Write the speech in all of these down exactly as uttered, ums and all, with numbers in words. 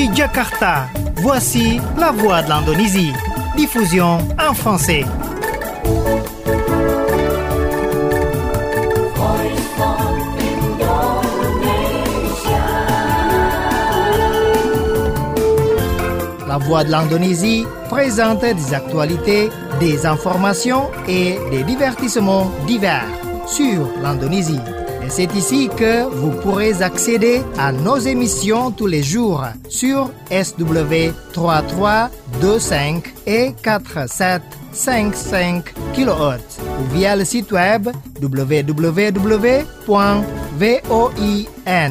Depuis Jakarta, voici la voix de l'Indonésie. Diffusion en français. La voix de l'Indonésie présente des actualités, des informations et des divertissements divers sur l'Indonésie. Et c'est ici que vous pourrez accéder à nos émissions tous les jours sur S W trois trois deux cinq et quatre sept cinq cinq kilohertz ou via le site web w w w point voinews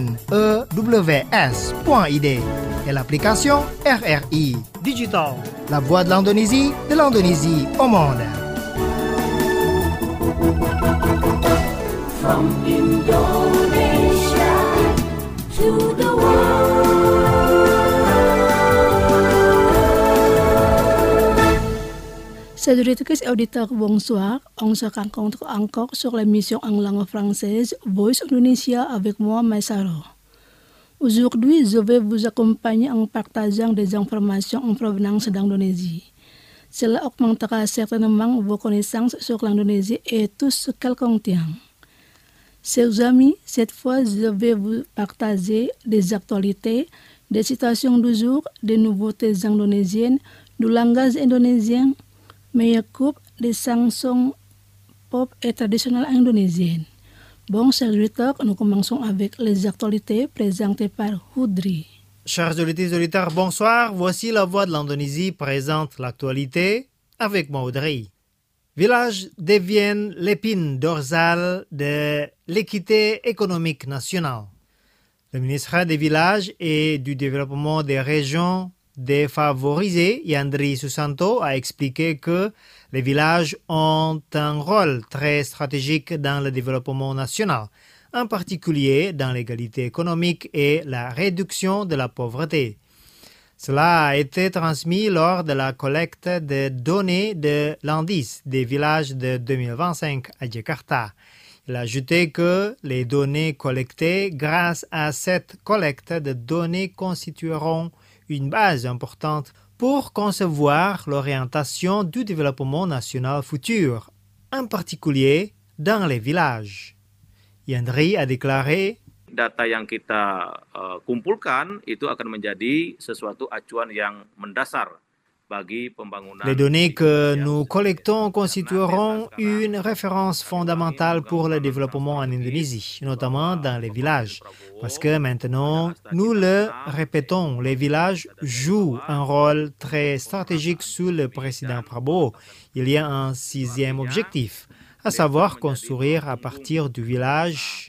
point i d et l'application R R I Digital, la voix de l'Indonésie, de l'Indonésie au monde. From Indonesia to the world. Salut auditeurs, bonsoir. On se rencontre encore sur l'émission en langue française Voice Indonesia avec moi, Maïsaro. Aujourd'hui, je vais vous accompagner en partageant des informations en provenance d'Indonésie. Cela augmentera certainement vos connaissances sur l'Indonésie et tout ce qu'elle contient. Chers amis, cette fois, je vais vous partager des actualités, des citations du jour, des nouveautés indonésiennes, du langage indonésien, meilleure coupe des chansons pop et traditionnelles indonésiennes. Bon, chers auditeurs, nous commençons avec les actualités présentées par Houdri. Chers auditeurs, auditeurs, bonsoir. Voici la voix de l'Indonésie présente l'actualité avec moi, Houdri. Villages deviennent l'épine dorsale de l'équité économique nationale. Le ministre des Villages et du Développement des régions défavorisées, Yandri Susanto, a expliqué que les villages ont un rôle très stratégique dans le développement national, en particulier dans l'égalité économique et la réduction de la pauvreté. Cela a été transmis lors de la collecte de données de l'indice des villages de deux mille vingt-cinq à Jakarta. Il a ajouté que les données collectées grâce à cette collecte de données constitueront une base importante pour concevoir l'orientation du développement national futur, en particulier dans les villages. Yandri a déclaré: data yang kita uh, kumpulkan itu akan menjadi sesuatu acuan yang mendasar bagi pembangunan. Les données que nous collectons constitueront une référence fondamentale pour le développement en Indonésie, notamment dans les villages. Parce que maintenant, nous le répétons, les villages jouent un rôle très stratégique sous le président Prabowo. Il y a un sixième objectif, à savoir construire à partir du village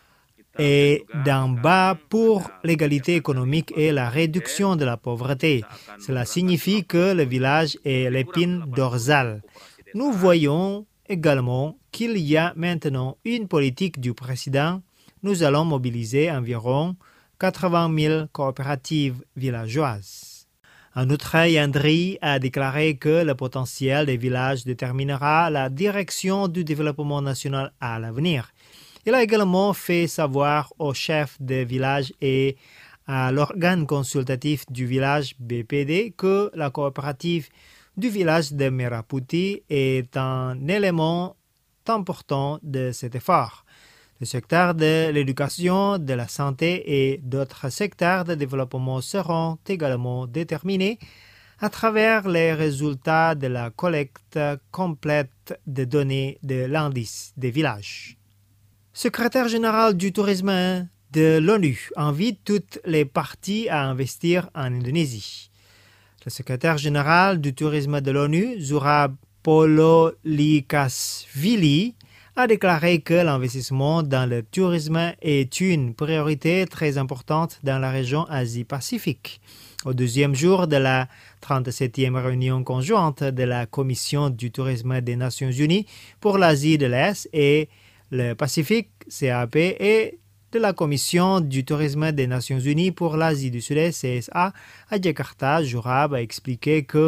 et d'en bas pour l'égalité économique et la réduction de la pauvreté. Cela signifie que le village est l'épine dorsale. Nous voyons également qu'il y a maintenant une politique du président. Nous allons mobiliser environ quatre-vingt mille coopératives villageoises. En outre, Yandri a déclaré que le potentiel des villages déterminera la direction du développement national à l'avenir. Il a également fait savoir au chef de village et à l'organe consultatif du village B P D que la coopérative du village de Meraputi est un élément important de cet effort. Le secteur de l'éducation, de la santé et d'autres secteurs de développement seront également déterminés à travers les résultats de la collecte complète de données de l'indice des villages. Secrétaire général du tourisme de l'ONU invite toutes les parties à investir en Indonésie. Le secrétaire général du tourisme de l'ONU, Zurab Pololikashvili, a déclaré que l'investissement dans le tourisme est une priorité très importante dans la région Asie-Pacifique. Au deuxième jour de la trente-septième réunion conjointe de la Commission du tourisme des Nations Unies pour l'Asie de l'Est et le Pacifique, C A P, et de la Commission du tourisme des Nations Unies pour l'Asie du Sud-Est, C S A, à Jakarta, Zurab a expliqué que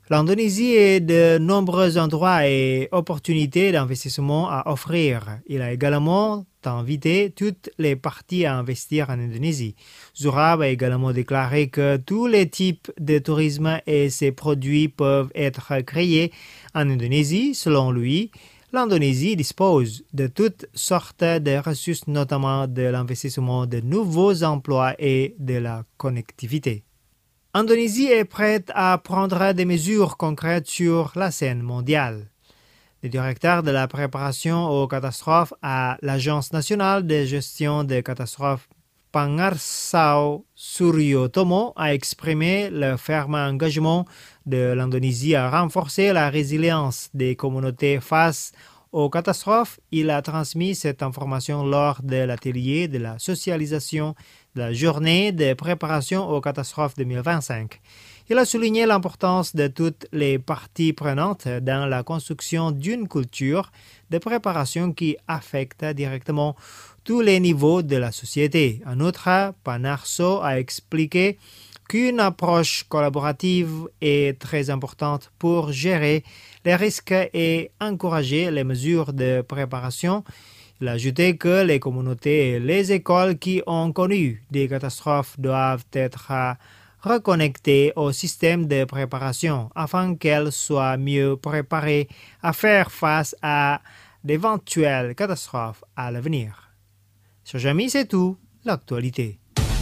L'Indonésie a de nombreux endroits et opportunités d'investissement à offrir. Il a également invité toutes les parties à investir en Indonésie. Zurab a également déclaré que tous les types de tourisme et ses produits peuvent être créés en Indonésie. Selon lui, l'Indonésie dispose de toutes sortes de ressources, notamment de l'investissement de nouveaux emplois et de la connectivité. L'Indonésie est prête à prendre des mesures concrètes sur la scène mondiale. Le directeur de la préparation aux catastrophes à l'Agence nationale de gestion des catastrophes, Pangarsao Suryotomo, a exprimé le ferme engagement de l'Indonésie à renforcer la résilience des communautés face aux catastrophes. Il a transmis cette information lors de l'atelier de la socialisation de la journée de préparation aux catastrophes deux mille vingt-cinq. Il a souligné l'importance de toutes les parties prenantes dans la construction d'une culture de préparation qui affecte directement tous les niveaux de la société. En outre, Panarso a expliqué qu'une approche collaborative est très importante pour gérer les risques et encourager les mesures de préparation. Il a ajouté que les communautés et les écoles qui ont connu des catastrophes doivent être reconnectées au système de préparation afin qu'elles soient mieux préparées à faire face à d'éventuelles catastrophes à l'avenir. Chers amis, c'est tout, l'actualité.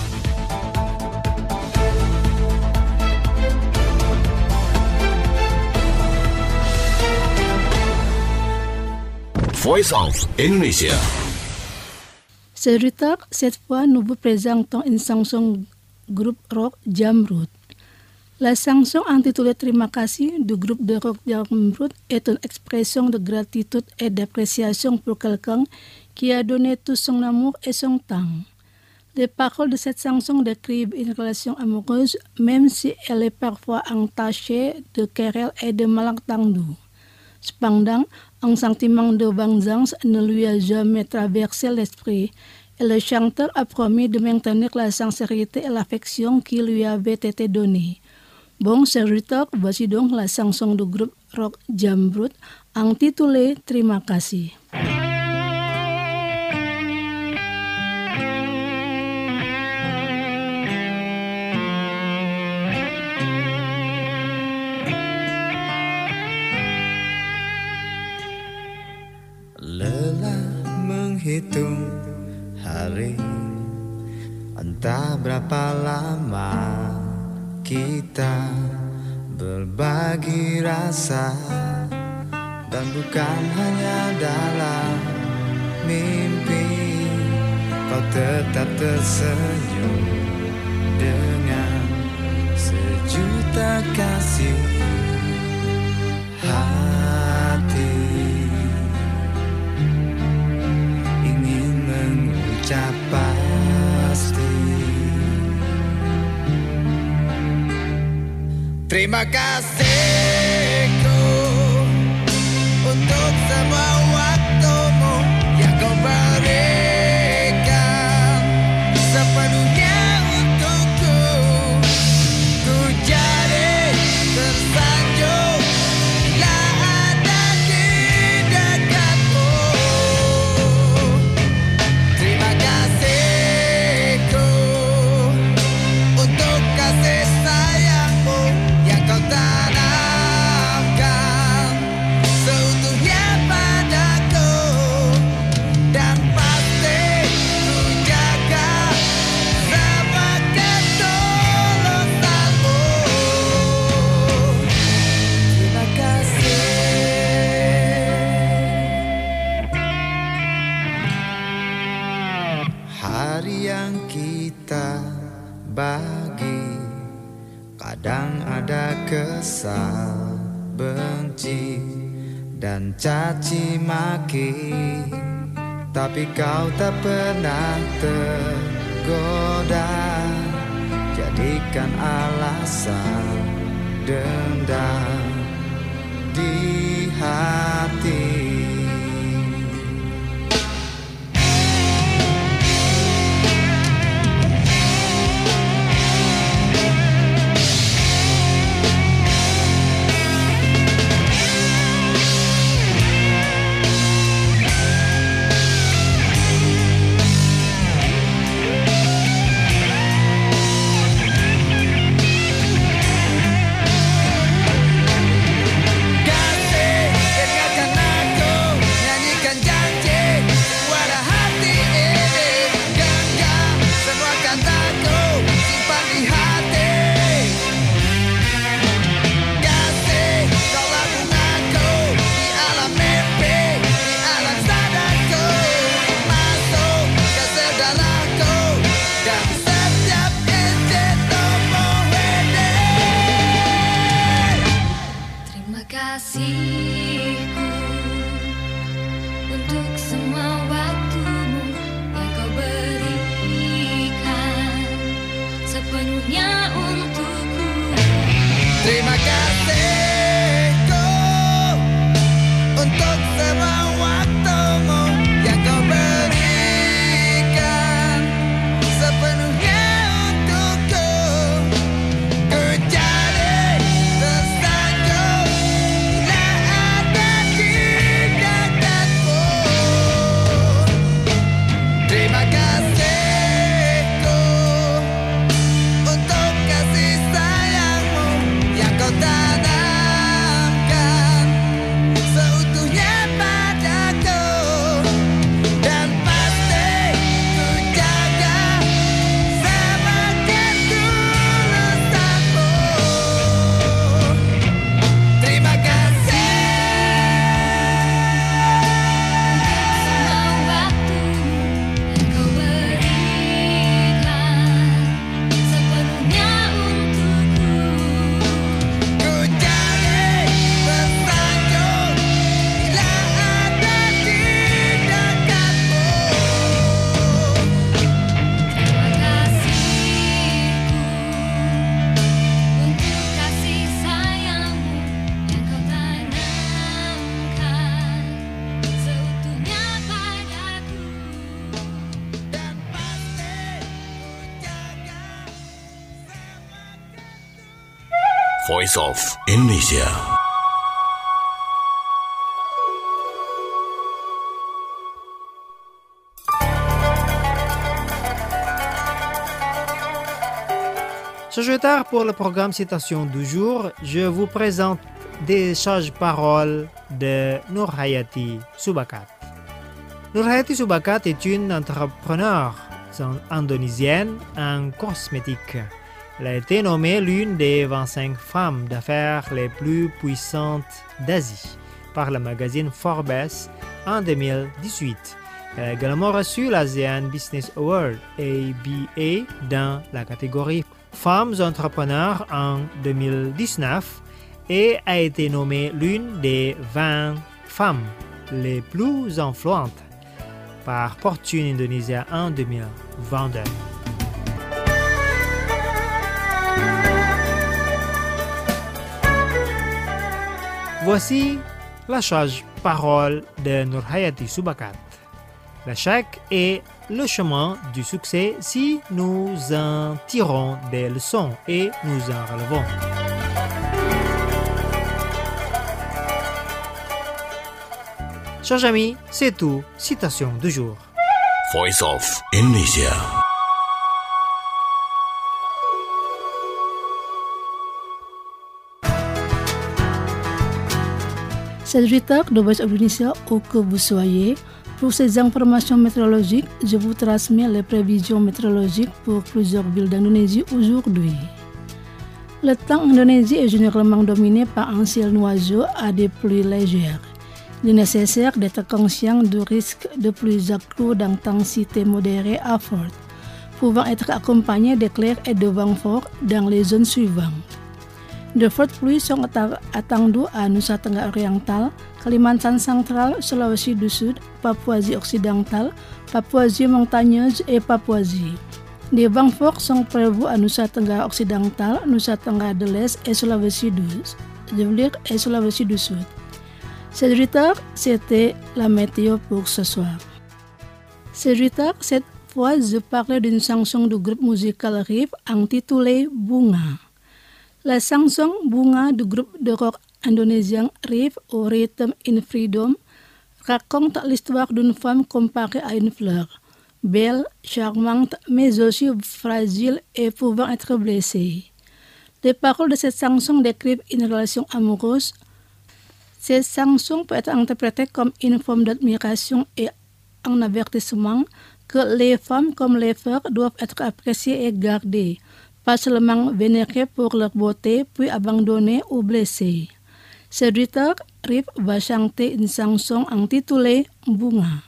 Voice of Indonesia. C'est retard, cette fois, nous vous présentons une chanson groupe rock Jamrud. La chanson intitulée Terima kasih du groupe de rock Jamrud est une expression de gratitude et d'appréciation pour quelqu'un qui a donné tout son amour et son temps. Les paroles de cette chanson décrivent une relation amoureuse, même si elle est parfois entachée de querelles et de malentendus. Cependant, un sentiment de vengeance ne lui a jamais traversé l'esprit, et le chanteur a promis de maintenir la sincérité et l'affection qui lui avaient été données. Bon, chers auditeurs, voici donc la chanson du groupe rock Jamrud intitulée Terima kasih. Lelah menghitung hari, entah berapa lama kita berbagi rasa, dan bukan hanya dalam mimpi kau tetap tersenyum dengan sejuta kasih hati. Ucap pasti terima kasihku untuk semua waktumu yang kau berikan sepenuhnya untukku. Ku jadi tersanjung bila ada di dekatmu. Terima kasihku untuk kasih sayangmu yang kau tanamkan seutuhnya padaku, dan pasti ku jaga semua ketulusanmu. Terima kasih. Hari yang kita bagi, kadang ada kesal, benci, dan caci maki, tapi kau tak pernah tergoda jadikan alasan dendam di hati. kasihku, untuk semua waktumu yang kau berikan sepenuhnya untukku. Terima kasihku untuk semua waktumu yang kau berikan sepenuhnya untukku. Ku jadi tersanjung bila ada di dekatmu. Terima kasihku untuk kasih sayangmu yang kau tanamkan seutuhnya padaku. Dan pasti ku jaga semakin tulus aku. Terima kasih. Semua waktumu yang kau berikan sepenuhnya untukku. Ku jadi tersanjung bila ada di dekatmu. Terima kasihku untuk kasih sayangmu yang kau tanamkan seutuhnya padaku. Dan pasti ku jaga Voice of Indonesia. Chers auditeurs, pour le programme Citation du jour, je vous présente des sages-paroles de Nurhayati Subakat. Nurhayati Subakat est une entrepreneure indonésienne en cosmétique. Elle a été nommée l'une des vingt-cinq femmes d'affaires les plus puissantes d'Asie par le magazine Forbes en deux mille dix-huit. Elle a également reçu l'Asian Business Award A B A dans la catégorie Femmes entrepreneurs en deux mille dix-neuf et a été nommée l'une des vingt femmes les plus influentes par Fortune Indonesia en deux mille vingt-deux. Voici la sage-parole de Nurhayati Subakat. L'échec est le chemin du succès si nous en tirons des leçons et nous en relevons. Chers amis, c'est tout. Citation du jour. Voice of Indonesia. C'est le retard de Voice of Indonesia où que vous soyez. Pour ces informations météorologiques, je vous transmets les prévisions météorologiques pour plusieurs villes d'Indonésie aujourd'hui. Le temps en Indonésie est généralement dominé par un ciel nuageux à des pluies légères. Il est nécessaire d'être conscient du risque de pluies accrues d'intensité modérée à forte, pouvant être accompagnées d'éclairs et de vents forts dans les zones suivantes. De fortes pluies sont attendues à Nusa Tenggara Oriental, Kalimantan Central, Sulawesi du Sud, Papouasie occidentale, Papouasie montagneuse et Papouasie. Des vents forts sont prévus à Nusa Tenggara Occidental, Nusa Tenggara de l'Est et Sulawesi du, et Sulawesi du Sud. C'est retard, c'était la météo pour ce soir. C'est retard, cette fois je parlais d'une chanson du groupe musical Riff intitulée Bunga. La chanson Bunga du groupe de rock indonésien Riff au Rhythm in Freedom raconte l'histoire d'une femme comparée à une fleur, belle, charmante, mais aussi fragile et pouvant être blessée. Les paroles de cette chanson décrivent une relation amoureuse. Cette chanson peut être interprétée comme une forme d'admiration et un avertissement que les femmes comme les fleurs doivent être appréciées et gardées, pas seulement vénérées pour leur beauté puis abandonnées ou blessées. Serviteur Riff va chanter une chanson intitulée Bunga.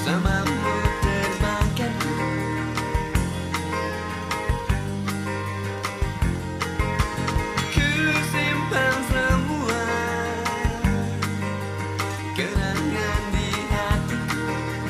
bersamamu terbangkan. Ku simpan semua kenangan di hatiku.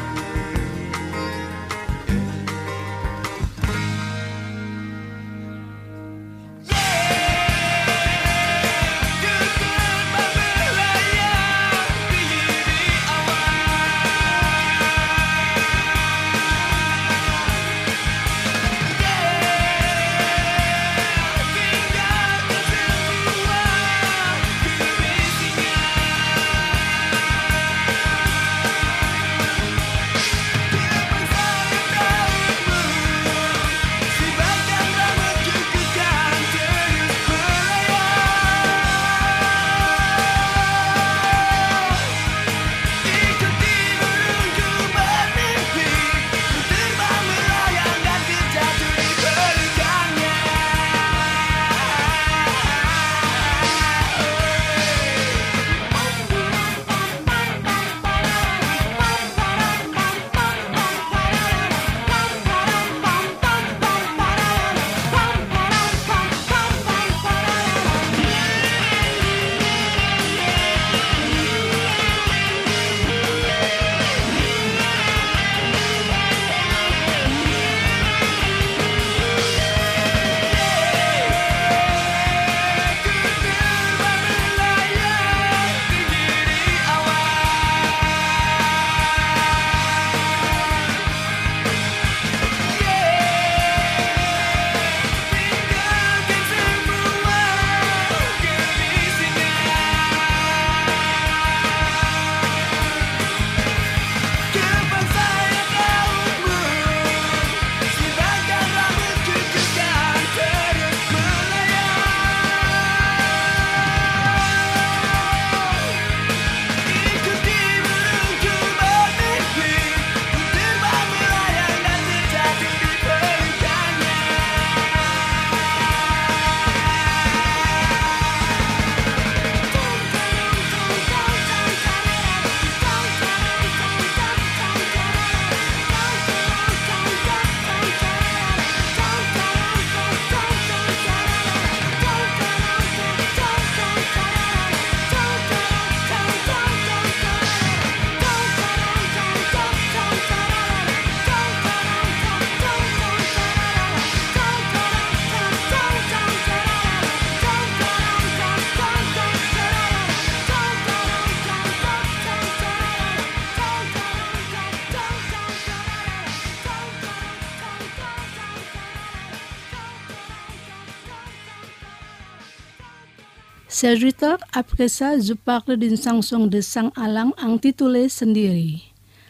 Serviteur, après ça, je parle d'une chanson de Sang Alang intitulée Sendiri.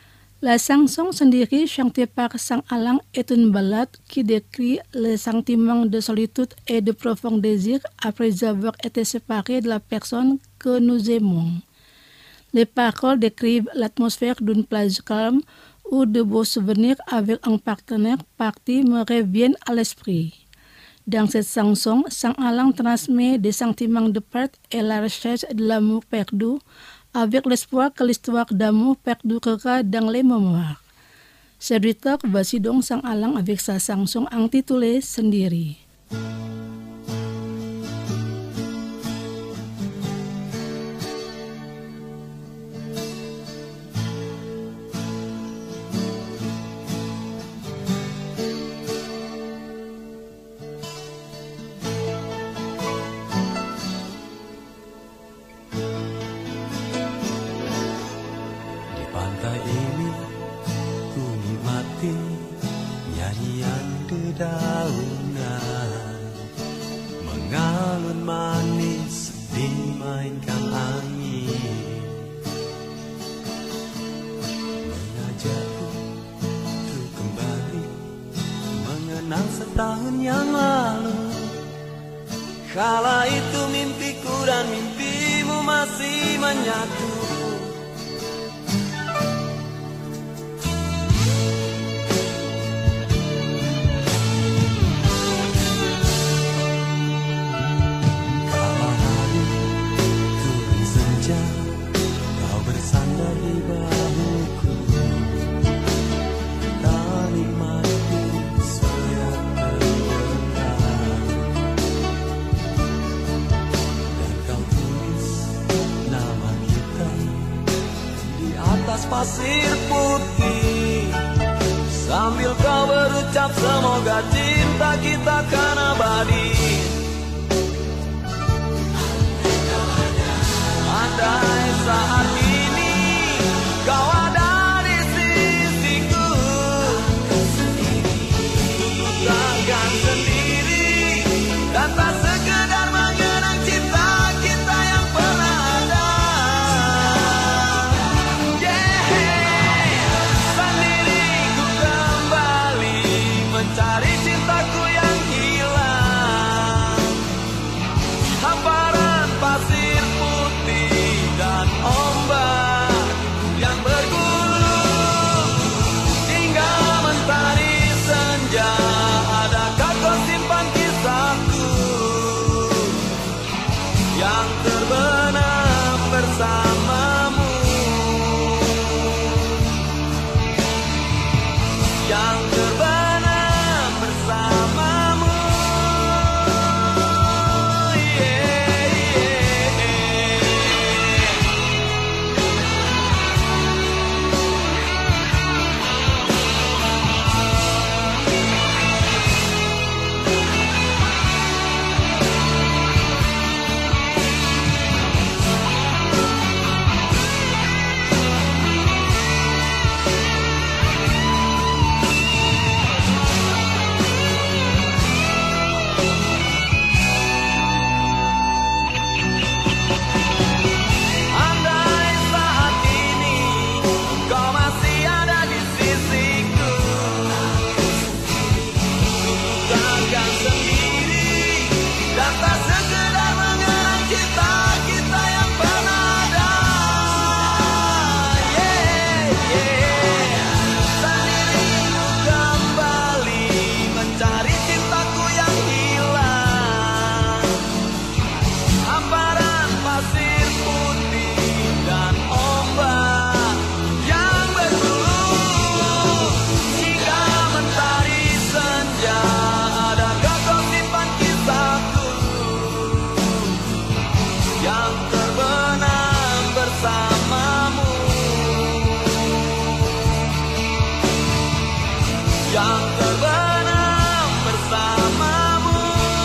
La chanson Sendiri chantée par Sang Alang est une ballade qui décrit le sentiment de solitude et de profond désir après avoir été séparés de la personne que nous aimons. Les paroles décrivent l'atmosphère d'une plage calme où de beaux souvenirs avec un partenaire parti me reviennent à l'esprit. Dans cette chanson, Sang Alang transmet des sentiments de perte et la recherche de l'amour perdu, avec l'espoir que l'histoire d'amour perdurera dans les mémoires. Serviteur, voici donc Sang Alang avec sa chanson intitulée Sendiri. Dedaunan mengalun manis dimainkan angin, mengajakku untuk kembali mengenang setahun yang lalu. Kala itu mimpiku dan mimpimu masih menyatu. atas pasir putih, sambil kau berucap semoga cinta kita kan abadi. Andai saat ini kau ada di sisiku, takkan sendiri dan tak sekedar mengenang cinta kita yang pernah ada. Yeah, sendiri ku kembali mencari cintaku yang hilang. Hamparan pasir putih dan ombak yang bergulung hingga mentari senja. Adakah kau simpan kisahku yang terbenam bersamamu, yang terbenam bersamamu. Yeah, yeah. Andai saat ini kau masih ada di sisiku, takkan sendiri dan tak sekedar mengenang cinta kita yang pernah ada. Yeah, yeah. Sendiri ku kembali mencari cintaku yang hilang. Hamparan pasir putih dan ombak yang bergulung hingga mentari senja. Adakah kau simpan kisahku yang terbenam bersamamu, yang terbenam bersamamu.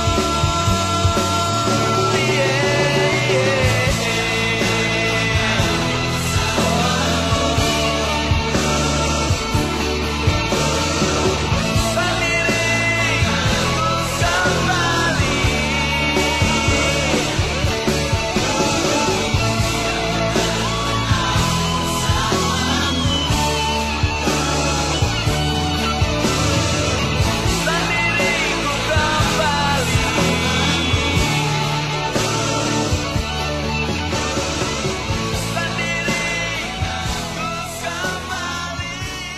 Yeah, yeah. Sendiri ku kembali sendiri ku kembali sendiri ku kembali.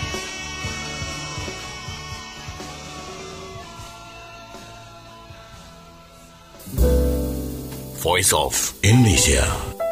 Voice of Indonesia.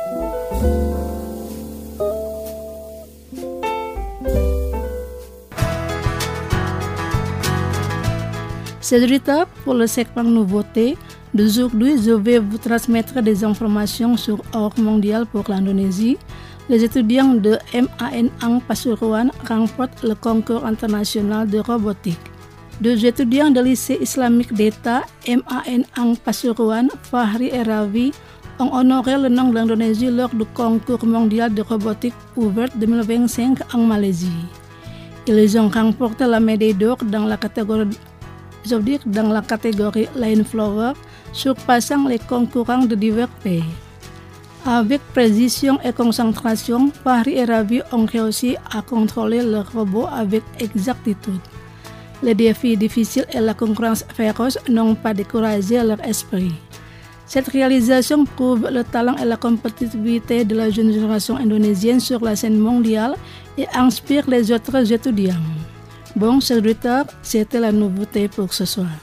C'est du retard pour le segment nouveauté. D'aujourd'hui, je vais vous transmettre des informations sur Heure mondiale pour l'Indonésie. Les étudiants de M A N Ang Pasuruan remportent le concours international de robotique. Deux étudiants de lycée islamique d'État M A N Ang Pasuruan, Fahri et Ravi, ont honoré le nom de l'Indonésie lors du concours mondial de robotique ouvert deux mille vingt-cinq en Malaisie. Ils ont remporté la médaille d'or dans la catégorie je veux dire dans la catégorie Line Flower, surpassant les concurrents de divers pays. Avec précision et concentration, Fahri et Ravi ont réussi à contrôler le robot avec exactitude. Les défis difficiles et la concurrence féroce n'ont pas découragé leur esprit. Cette réalisation prouve le talent et la compétitivité de la jeune génération indonésienne sur la scène mondiale et inspire les autres étudiants. Bon, chers auditeurs, c'était la nouveauté pour ce soir.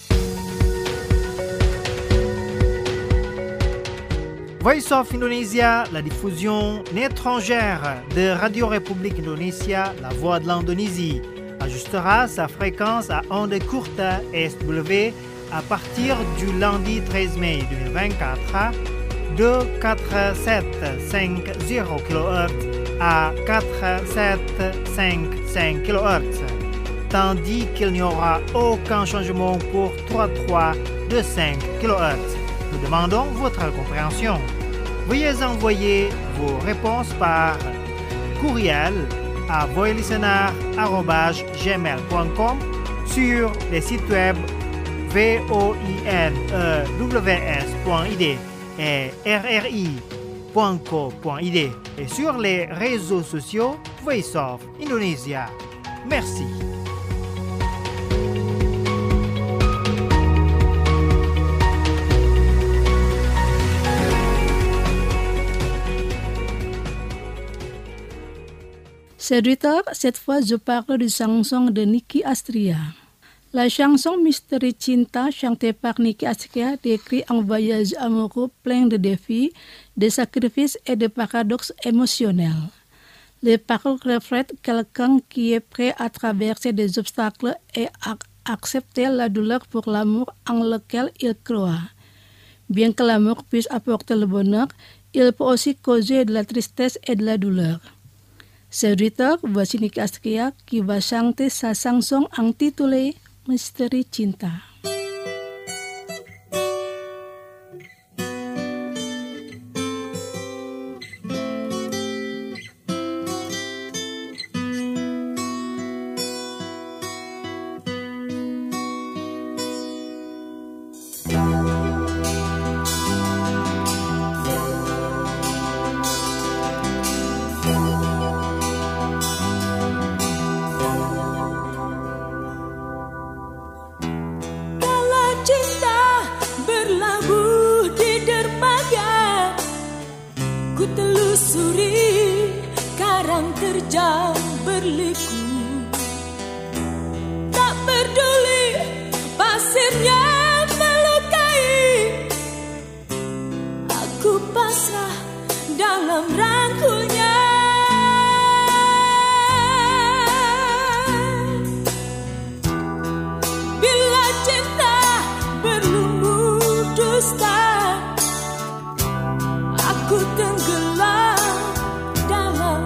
Voice of Indonesia, la diffusion étrangère de Radio République Indonésia, la voix de l'Indonésie, ajustera sa fréquence à ondes courtes S W à partir du lundi treize mai deux mille vingt-quatre de quatre mille sept cent cinquante kilohertz à quatre virgule sept cinq cinq kilohertz, tandis qu'il n'y aura aucun changement pour trois virgule trois deux cinq kilohertz. Nous demandons votre compréhension. Veuillez envoyer vos réponses par courriel à voilistener arobase gmail point com sur les sites web voinewes point i d et r r i point co point i d et sur les réseaux sociaux Voice of Indonesia. Merci. Serviteur, cette fois je parle du chanson de Nicky Astria. La chanson Mystère Cinta chantée par Nicky Astria décrit un voyage amoureux plein de défis, de sacrifices et de paradoxes émotionnels. Les paroles reflètent quelqu'un qui est prêt à traverser des obstacles et à accepter la douleur pour l'amour en lequel il croit. Bien que l'amour puisse apporter le bonheur, il peut aussi causer de la tristesse et de la douleur. Serviteur, voici Nicky Astria qui va chanter sa chanson intitulée Mystère Cinta. Terjang berliku, tak peduli pasirnya melukai. Aku pasrah dalam rangkulnya. Bila cinta berlumur dusta, aku tenggelam dalam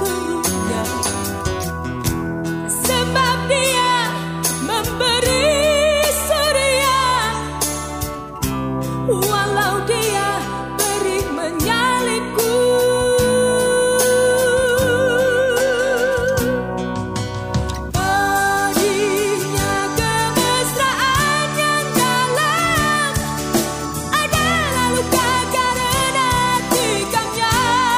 walau dia beri menyalipku. Pedihnya kemesraan yang dalam adalah luka karena tikamnya.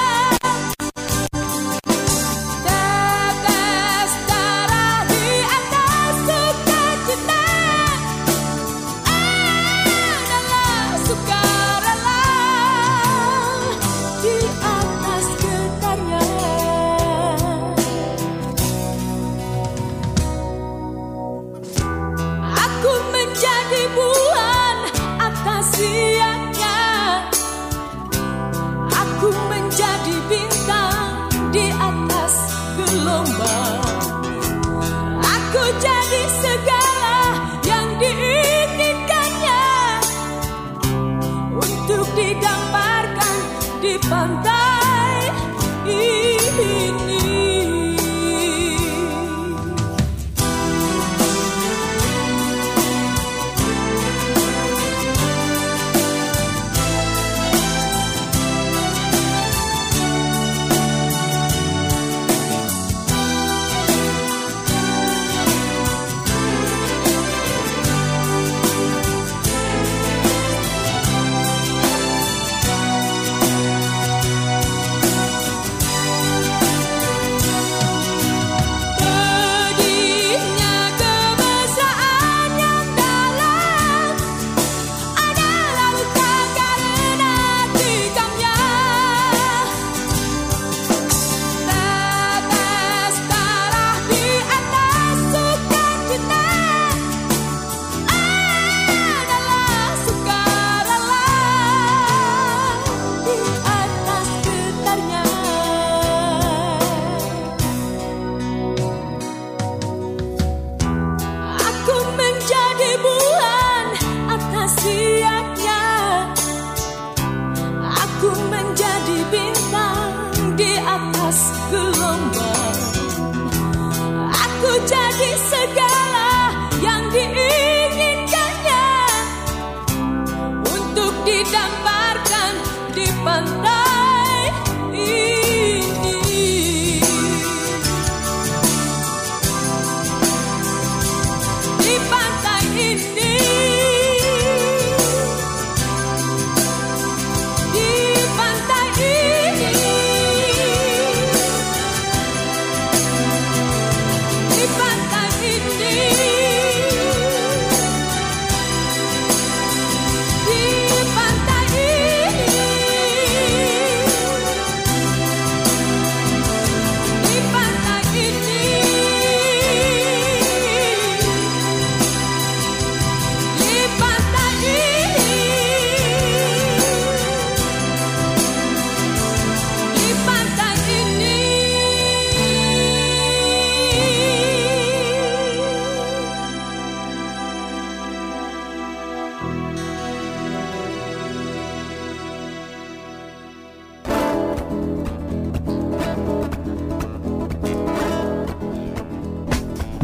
Tetes darah di atas sukacita sukarela di atas getarnya. Aku menjadi bulan atas siangnya. Aku menjadi bintang di atas gelombang. Aku jadi segala yang diinginkannya untuk digambarkan di pantai ini.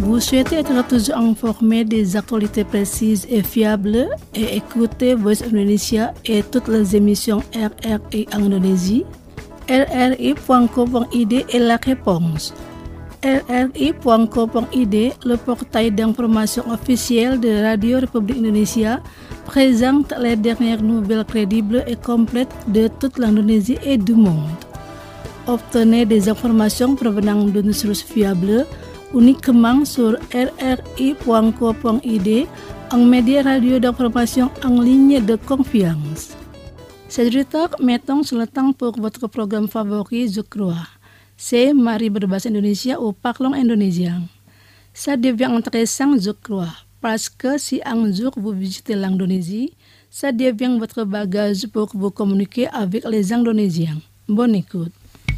Vous souhaitez être toujours informé des actualités précises et fiables et écouter Voice Indonesia et toutes les émissions R R I en Indonésie? R R I point co point I D est la réponse. R R I point co point I D, le portail d'information officiel de Radio République Indonésia, présente les dernières nouvelles crédibles et complètes de toute l'Indonésie et du monde. Obtenez des informations provenant de nos sources fiables uniquement sur R R I point co point I D, un média radio d'information en ligne de confiance. C'est du temps, mettons sur le temps pour votre programme favori, je crois. C'est Mari berbahasa Indonesia ou Parlons indonésien. Ça devient intéressant, je crois, parce que si un jour vous visitez l'Indonésie, ça devient votre bagage pour vous communiquer avec les Indonésiens. Bonne écoute.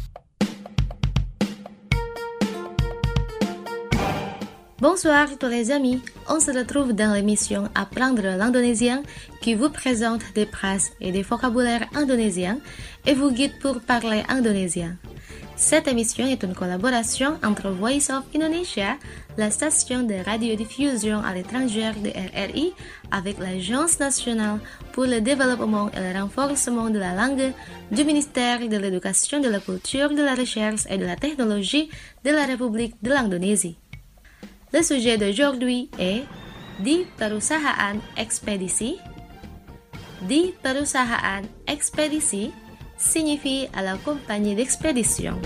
Bonsoir tous les amis, on se retrouve dans l'émission Apprendre l'indonésien qui vous présente des phrases et des vocabulaires indonésiens et vous guide pour parler indonésien. Cette émission est une collaboration entre Voice of Indonesia, la station de radiodiffusion à l'étranger de R R I, avec l'Agence nationale pour le développement et le renforcement de la langue du ministère de l'Éducation, de la Culture, de la Recherche et de la Technologie de la République de l'Indonésie. Le sujet d'aujourd'hui est di perusahaan ekspedisi. Di perusahaan ekspedisi signifie à la compagnie d'expédition.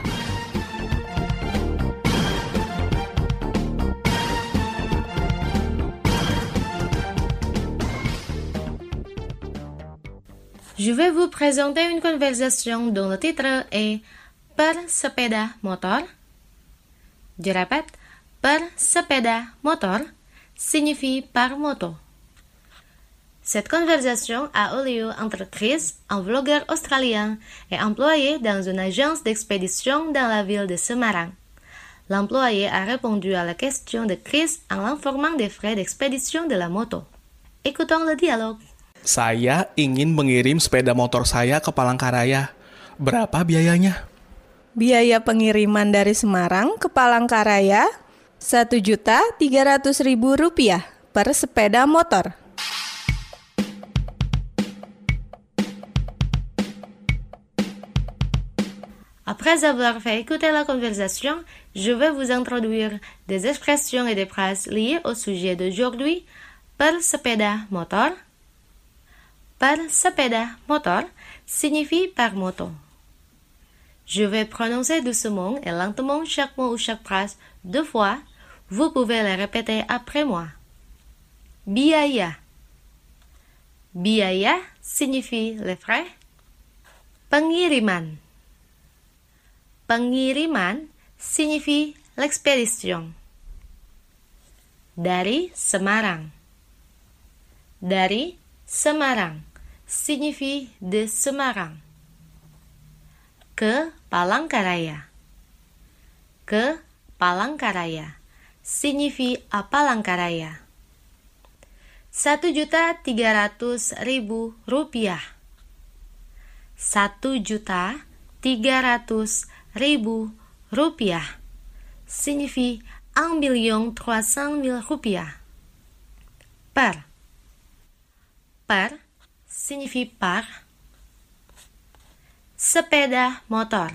Je vais vous présenter une conversation dont le titre est Per sepeda motor. Je répète, per sepeda motor signifie par moto. Cette conversation a eu lieu entre Chris, un vlogueur australien, et employé dans une agence d'expédition dans la ville de Semarang. L'employé a répondu à la question de Chris en l'informant des frais d'expédition de la moto. Écoutons le dialogue. Saya ingin mengirim sepeda motor saya ke Palangkaraya. Berapa biayanya? Biaya pengiriman dari Semarang ke Palangkaraya satu juta tiga ratus ribu rupiah per sepeda motor. Après avoir fait écouter la conversation, je vais vous introduire des expressions et des phrases liées au sujet d'aujourd'hui. Per sepeda motor. Per sepeda motor signifie par moto. Je vais prononcer doucement et lentement chaque mot ou chaque phrase deux fois. Vous pouvez les répéter après moi. Biaya. Biaya signifie les frais. Pengiriman. Pengiriman signifie l'expédition. Dari Semarang. Dari Semarang signifie de Semarang. Ke Palangkaraya. Ke Palangkaraya signifie à Palangkaraya. Satu juta tiga ratus ribu rupiah. Satu juta tiga ratus ribu rupiah signifie un million trois cent mille rupiah. Per. Per signifie par. Sepeda motor.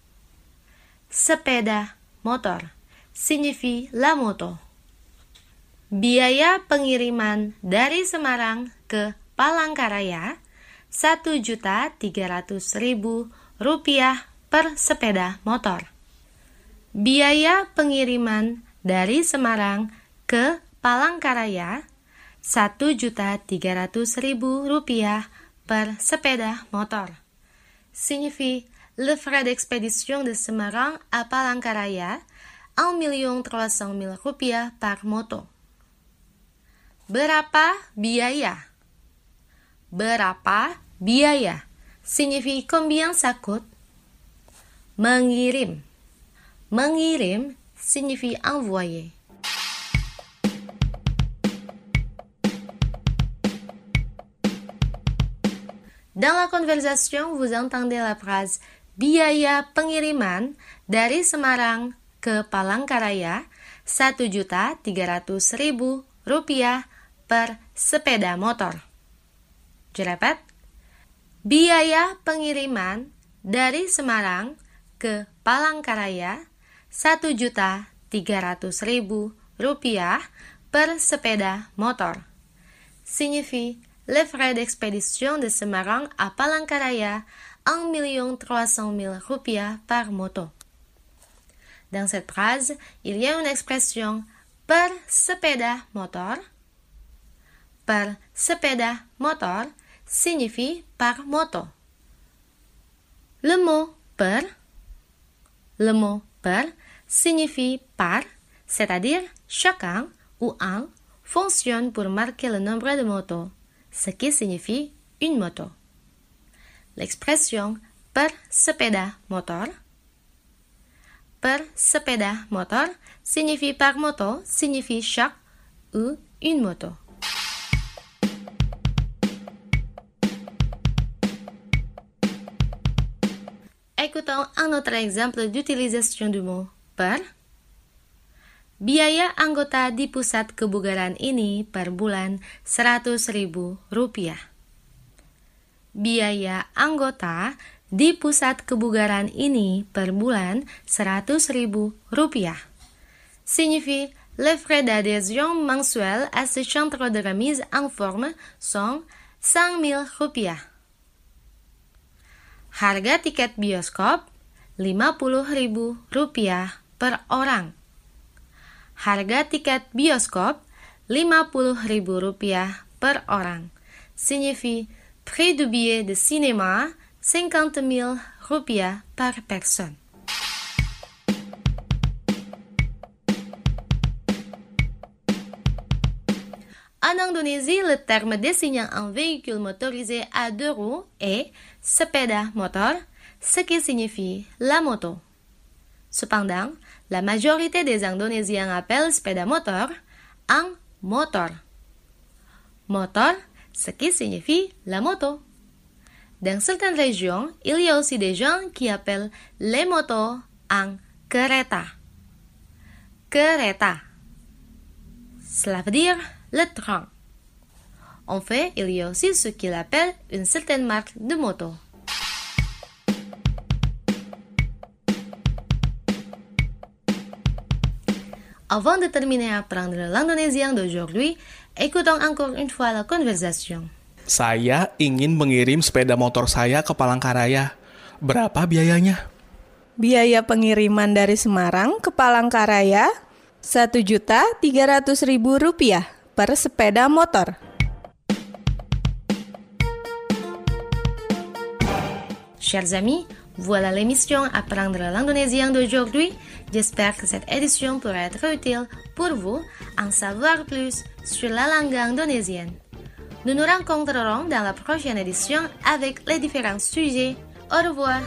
Sepeda motor signifie la moto. Biaya pengiriman dari Semarang ke Palangkaraya satu juta tiga ratus ribu rupiah per sepeda motor. Biaya pengiriman dari Semarang ke Palangkaraya satu juta tiga ratus ribu rupiah per sepeda motor. Signifie le frais d'expédition de Semarang à Palangkaraya un million trois cent mille rupiah par moto. Berapa biaya? Berapa biaya signifie combien ça coûte. Mengirim. Mengirim signifie envoyer. Dans la conversation, vous entendez la phrase biaya pengiriman dari Semarang ke Palangkaraya satu juta tiga ratus ribu rupiah per sepeda motor. Je répète, biaya pengiriman dari Semarang ke Palangkaraya satu juta tiga ratus ribu rupiah per sepeda motor. Signifie les frais d'expédition de Semarang à Palangkaraya un million trois cent mille rupiah par moto. Dans cette phrase, il y a une expression per sepeda motor. Per sepeda motor signifie par moto. Le mot per, le mot per signifie par, c'est-à-dire chacun ou un, fonctionne pour marquer le nombre de motos, ce qui signifie une moto. L'expression per sepeda motor, per sepeda motor signifie par moto, signifie chaque ou une moto. Écoutons un autre exemple d'utilisation du mot per. Biaya anggota di pusat kebugaran ini per bulan seratus ribu rupiah. Biaya anggota di pusat kebugaran ini per bulan seratus ribu rupiah. Signifie les frais d'adhésion mensuels à ce centre de remise en forme sont cinq mille rupiah. Harga tiket bioskop lima puluh ribu rupiah per orang. Harga tiket bioskop lima puluh ribu rupiah per orang. Signifie prix du billet de cinéma cinquante mille rupiah par personne. En Indonésie, le terme désignant un véhicule motorisé à deux roues est sepeda motor, ce qui signifie la moto. Cependant, la majorité des Indonésiens appellent sepeda motor un motor. Motor, ce qui signifie la moto. Dans certaines régions, il y a aussi des gens qui appellent les motos un kereta. Kereta. Cela veut dire le train. En fait, il y a aussi ce qu'il appelle une certaine marque de moto. Avant de terminer à apprendre l'indonésien d'aujourd'hui, écoutons encore une fois la conversation. Saya ingin mengirim sepeda motor saya ke Palangkaraya. Berapa biayanya? Biaya pengiriman dari Semarang ke Palangkaraya satu juta tiga ratus ribu rupiah per sepeda motor. Chers amis, voilà l'émission Apprendre l'indonésien d'aujourd'hui. J'espère que cette édition pourra être utile pour vous en savoir plus sur la langue indonésienne. Nous nous rencontrerons dans la prochaine édition avec les différents sujets. Au revoir.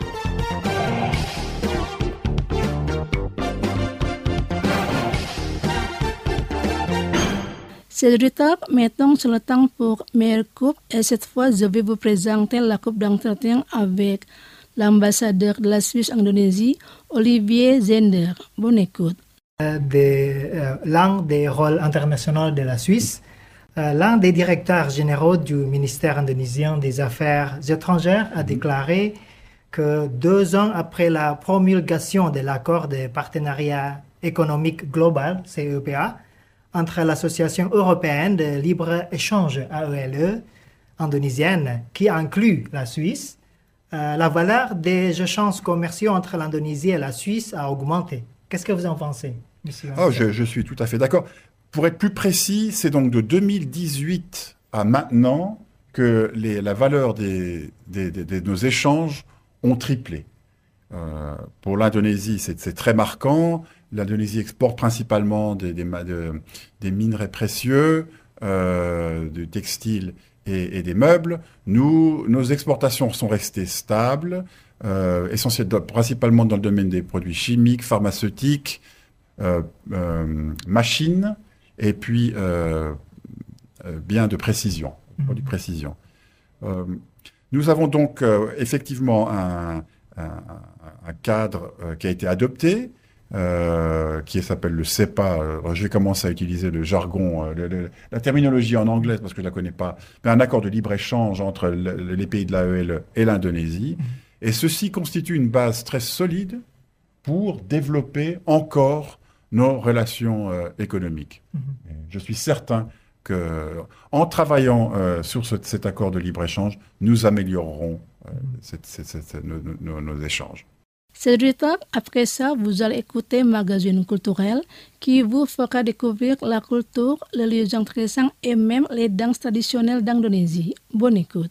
C'est le retard, mettons sur le temps pour meilleure coupe et cette fois je vais vous présenter la coupe d'entretien avec l'ambassadeur de la Suisse en Indonésie, Olivier Zender. Bonne écoute. De, euh, l'un des rôles internationaux de la Suisse, euh, l'un des directeurs généraux du ministère indonésien des Affaires étrangères a déclaré que deux ans après la promulgation de l'accord de partenariat économique global, C E P A, entre l'Association européenne de libre-échange A E L E indonésienne, qui inclut la Suisse, euh, la valeur des échanges commerciaux entre l'Indonésie et la Suisse a augmenté. Qu'est-ce que vous en pensez, monsieur? Oh, je, je suis tout à fait d'accord. Pour être plus précis, c'est donc de deux mille dix-huit à maintenant que les, la valeur des, des, des, de nos échanges ont triplé. Euh, pour l'Indonésie, c'est, c'est très marquant. L'Indonésie exporte principalement des, des, de, des minerais précieux, euh, du textile et, et des meubles. Nous, nos exportations sont restées stables, euh, essentiellement, principalement dans le domaine des produits chimiques, pharmaceutiques, euh, euh, machines, et puis euh, euh, biens de précision, produits de précision. Euh, nous avons donc euh, effectivement un, un, un cadre euh, qui a été adopté. euh, qui s'appelle le C E P A. Euh, je vais commencer à utiliser le jargon, euh, le, le, la terminologie en anglais parce que je la connais pas. Mais un accord de libre-échange entre le, les pays de l'A E L et l'Indonésie. Et ceci constitue une base très solide pour développer encore nos relations euh, économiques. Mmh. Je suis certain qu'en travaillant euh, sur ce, cet accord de libre-échange, nous améliorerons euh, cette, cette, cette, nos, nos, nos échanges. C'est Rita, après ça, vous allez écouter Magazine culturel qui vous fera découvrir la culture, les lieux intéressants et même les danses traditionnelles d'Indonésie. Bonne écoute.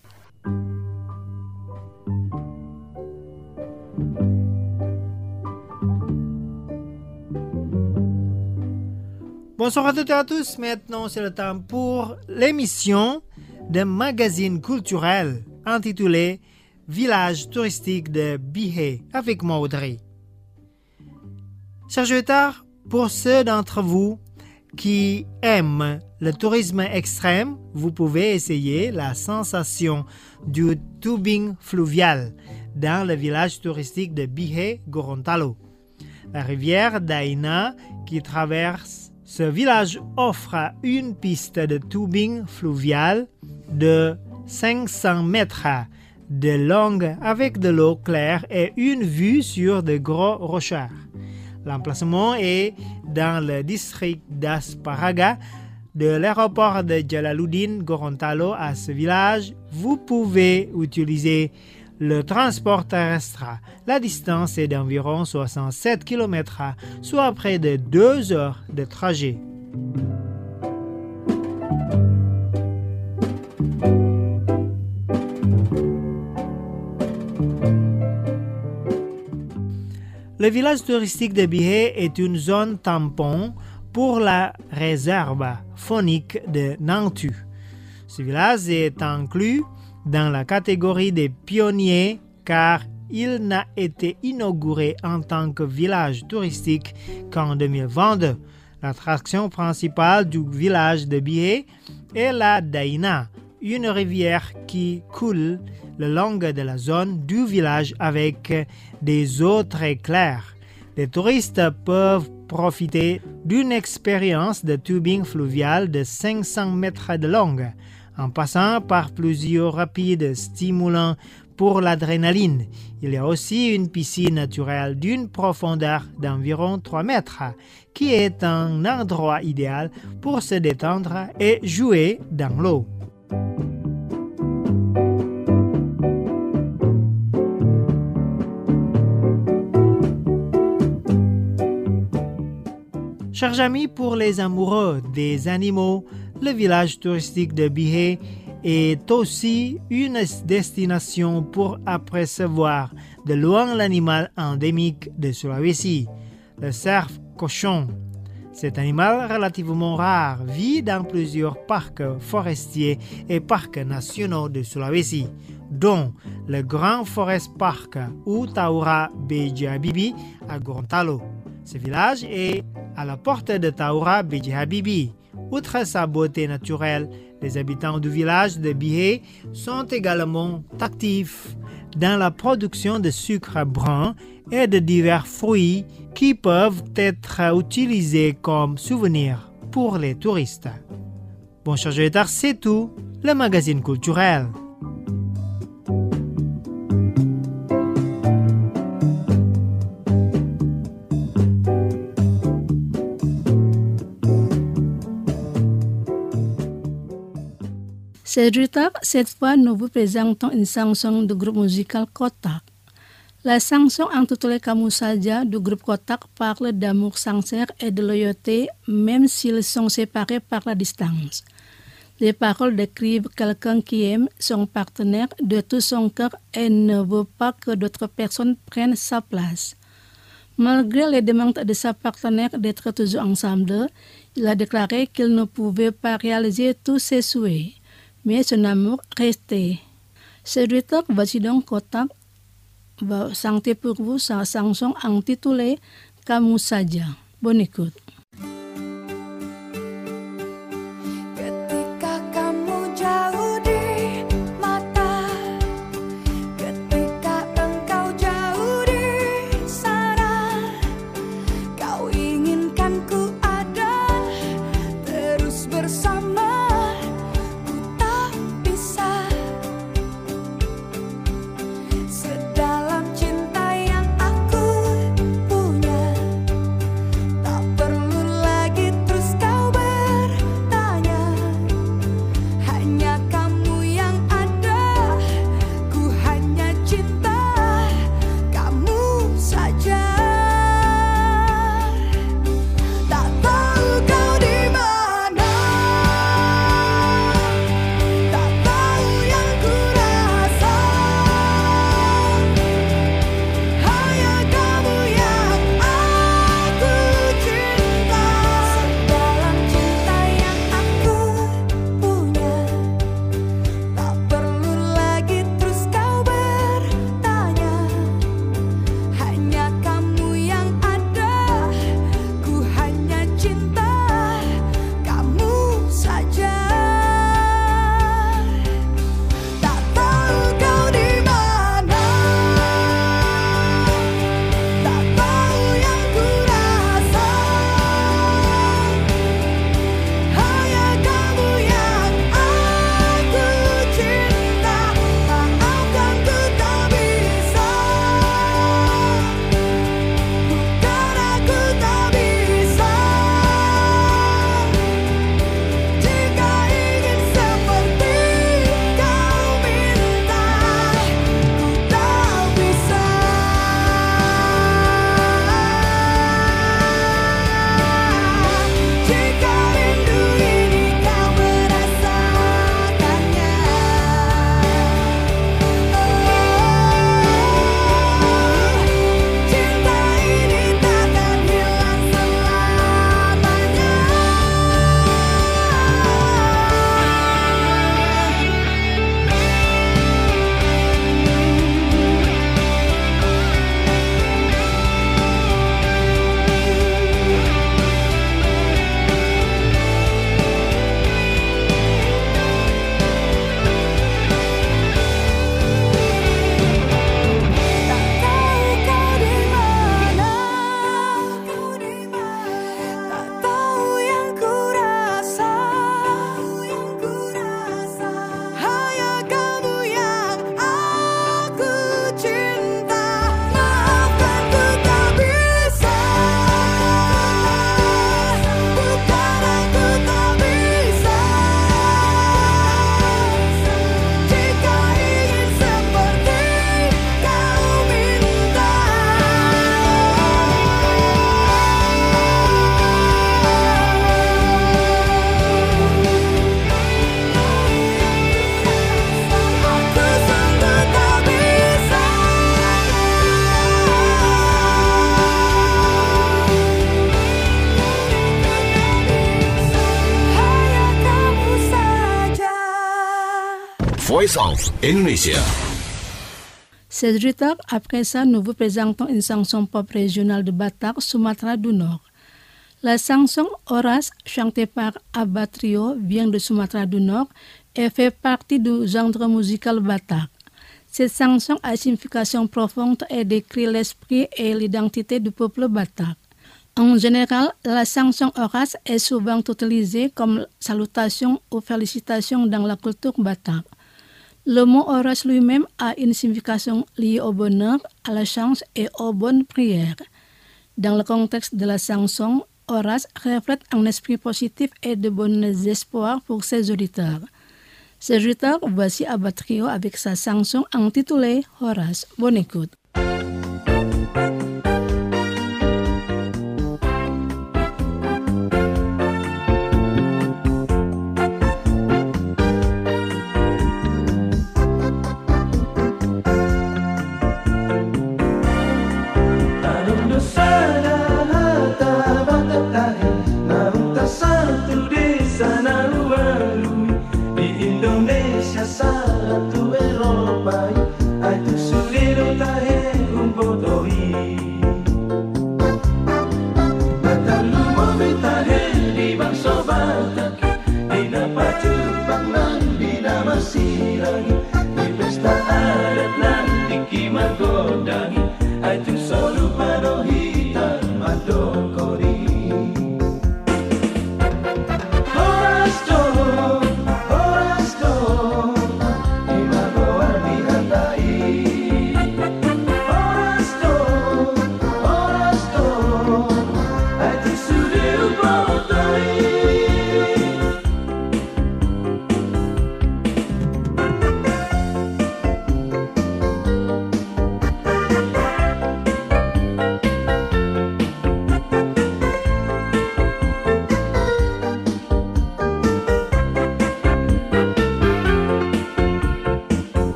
Bonsoir à toutes et à tous. Maintenant, c'est le temps pour l'émission de Magazine culturel intitulée Village touristique de Bihé avec moi Audrey. Chers auditeurs, pour ceux d'entre vous qui aiment le tourisme extrême, vous pouvez essayer la sensation du tubing fluvial dans le village touristique de Bihé, Gorontalo. La rivière Daina qui traverse ce village offre une piste de tubing fluvial de cinq cents mètres de longue avec de l'eau claire et une vue sur de gros rochers. L'emplacement est dans le district d'Asparaga. De l'aéroport de Jalaluddin Gorontalo à ce village, vous pouvez utiliser le transport terrestre. La distance est d'environ soixante-sept kilomètres, soit près de deux heures de trajet. Le village touristique de Bihé est une zone tampon pour la réserve faunique de Nantu. Ce village est inclus dans la catégorie des pionniers car il n'a été inauguré en tant que village touristique qu'en deux mille vingt-deux. L'attraction principale du village de Bihé est la Daina, une rivière qui coule le long de la zone du village avec des eaux très claires. Les touristes peuvent profiter d'une expérience de tubing fluvial de cinq cents mètres de longue, en passant par plusieurs rapides stimulants pour l'adrénaline. Il y a aussi une piscine naturelle d'une profondeur d'environ trois mètres, qui est un endroit idéal pour se détendre et jouer dans l'eau. Chers amis, pour les amoureux des animaux, le village touristique de Bihé est aussi une destination pour apercevoir de loin l'animal endémique de Sulawesi, le cerf cochon. Cet animal relativement rare vit dans plusieurs parcs forestiers et parcs nationaux de Sulawesi, dont le Grand Forest Park ou Taura B J Habibie à Gorontalo. Ce village est à la porte de Taura B J Habibie. Outre sa beauté naturelle, les habitants du village de Bihé sont également actifs dans la production de sucre brun et de divers fruits qui peuvent être utilisés comme souvenirs pour les touristes. Bon, chers auditeurs, c'est tout, le magazine culturel. C'est Rita, cette fois nous vous présentons une chanson du groupe musical Kotak. La chanson intitulée Kamu Saja du groupe Kotak parle d'amour sincère et de loyauté même s'ils sont séparés par la distance. Les paroles décrivent quelqu'un qui aime son partenaire de tout son cœur et ne veut pas que d'autres personnes prennent sa place. Malgré les demandes de sa partenaire d'être toujours ensemble, il a déclaré qu'il ne pouvait pas réaliser tous ses souhaits. Mais son amour restait. C'est Rita, voici donc Kotak va chanter pour vous sa chanson intitulée Kamu Saja. Bonne écoute. Ketika kamu jauh di mata, ketika engkau jauh di sana, Voice of Indonesia. Cédric, après ça, nous vous présentons une chanson pop régionale de Batak, Sumatra du Nord. La chanson Horace, chantée par Abba Trio, vient de Sumatra du Nord et fait partie du genre musical Batak. Cette chanson a une signification profonde et décrit l'esprit et l'identité du peuple Batak. En général, la chanson Horace est souvent utilisée comme salutation ou félicitation dans la culture Batak. Le mot Horace lui-même a une signification liée au bonheur, à la chance et aux bonnes prières. Dans le contexte de la chanson, Horace reflète un esprit positif et de bons espoirs pour ses auditeurs. Ses auditeurs, voici Abba Trio avec sa chanson intitulée Horace. Bonne écoute.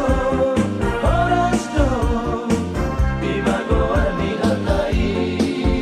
Horace,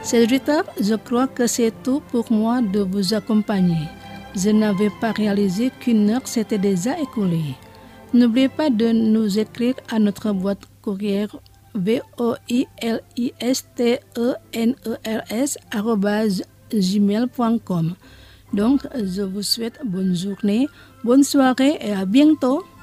Chers auditeurs, je crois que c'est tout pour moi de vous accompagner. Je n'avais pas réalisé qu'une heure s'était déjà écoulée. N'oubliez pas de nous écrire à notre boîte courrier v o i l i s t e n e r s arobase gmail point com. Donc, je vous souhaite bonne journée, bonne soirée et à bientôt.